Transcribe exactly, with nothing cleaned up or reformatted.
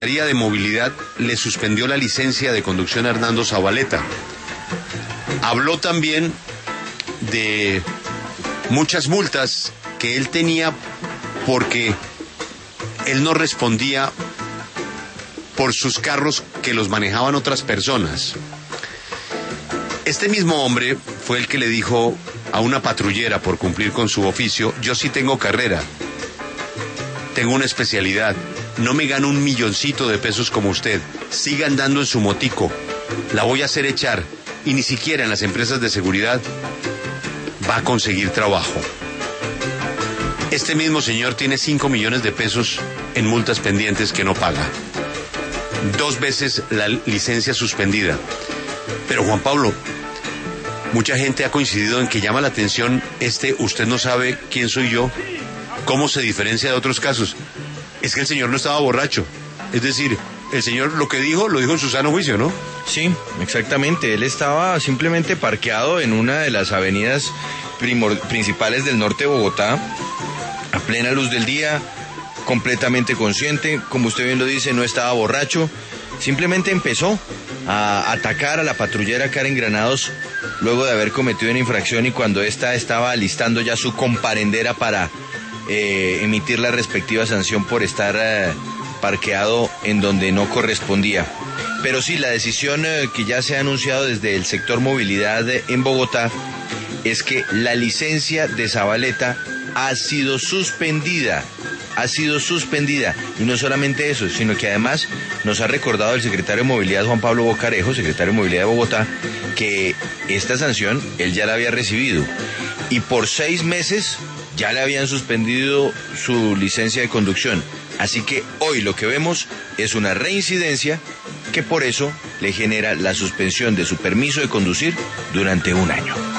Secretaría de Movilidad le suspendió la licencia de conducción a Hernando Zabaleta. Habló también de muchas multas que él tenía porque él no respondía por sus carros que los manejaban otras personas. Este mismo hombre fue el que le dijo a una patrullera por cumplir con su oficio: yo sí tengo carrera, tengo una especialidad, no me gano un milloncito de pesos como usted, siga andando en su motico, la voy a hacer echar, y ni siquiera en las empresas de seguridad va a conseguir trabajo. Este mismo señor tiene cinco millones de pesos en multas pendientes que no paga. Dos veces la licencia suspendida. Pero Juan Pablo, mucha gente ha coincidido en que llama la atención este usted no sabe quién soy yo, cómo se diferencia de otros casos. Es que el señor no estaba borracho. Es decir, el señor lo que dijo, lo dijo en su sano juicio, ¿no? Sí, exactamente. Él estaba simplemente parqueado en una de las avenidas primor- principales del norte de Bogotá, a plena luz del día, completamente consciente, como usted bien lo dice, no estaba borracho, simplemente empezó a atacar a la patrullera Karen Granados luego de haber cometido una infracción, y cuando ésta estaba alistando ya su comparendera para eh, emitir la respectiva sanción por estar eh, parqueado en donde no correspondía. Pero sí, la decisión eh, que ya se ha anunciado desde el sector movilidad eh, en Bogotá es que la licencia de Zabaleta ha sido suspendida. ha sido suspendida, y no solamente eso, sino que además nos ha recordado el secretario de Movilidad, Juan Pablo Bocarejo, secretario de Movilidad de Bogotá, que esta sanción él ya la había recibido, y por seis meses ya le habían suspendido su licencia de conducción. Así que hoy lo que vemos es una reincidencia que por eso le genera la suspensión de su permiso de conducir durante un año.